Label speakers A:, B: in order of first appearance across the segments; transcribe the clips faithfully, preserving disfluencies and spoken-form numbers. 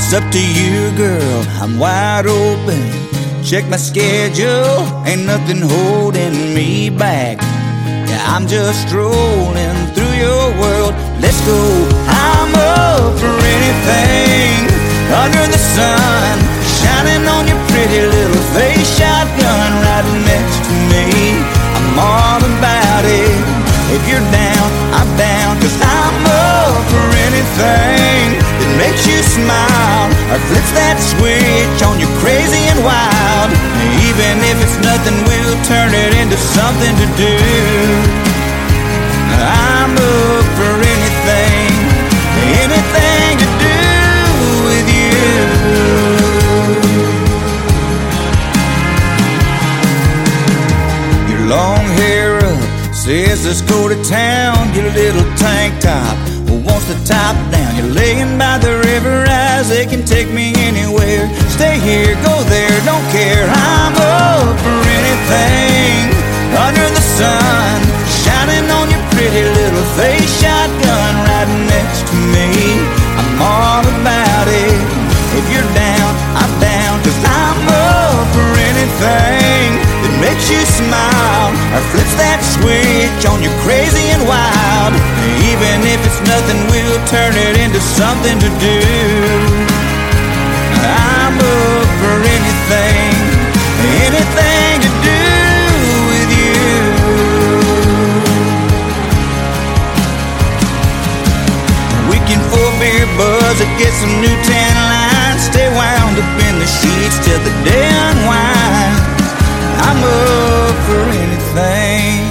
A: It's up to you, girl, I'm wide open. Check my schedule, ain't nothing holding me back. Yeah, I'm just strolling through your world. Let's go, I'm up for anything under the sun, shining on your pretty little face. Shotgun right next to me, I'm all about it. If you're down, I'm down, cause I'm up for anything that makes you smile or flips that switch on you crazy and wild. Even if it's nothing, we'll turn it into something to do. I'm up for anything, anything to do with you. Your long hair up says let's go to town. Your little tank top wants the top down. You're laying by the river, eyes they can take me anywhere. Stay here, go there, don't care. I'm up for anything under the sun, shining on your pretty little face. Shotgun right next to me, I'm all about it. If you're down, I'm down, cause I'm up for anything that makes you smile or flips that switch on you crazy and wild. Even if it's nothing, we'll turn it into something to do. I'm up for anything, anything to do with you. We can four beer buzz and get some new tan lines, stay wound up in the sheets till the day unwinds. I'm up for anything,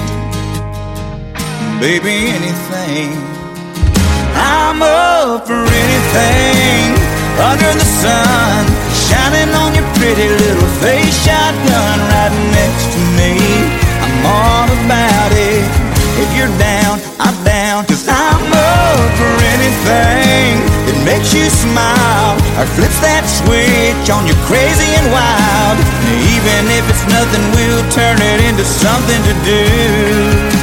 A: baby, anything. I'm up for anything under the sun, shining on your pretty little face. Shotgun right next to me, I'm all about it. If you're down, I'm down, cause I'm up for anything that makes you smile or flips that switch on you crazy and wild. Even if it's nothing, we'll turn it into something to do.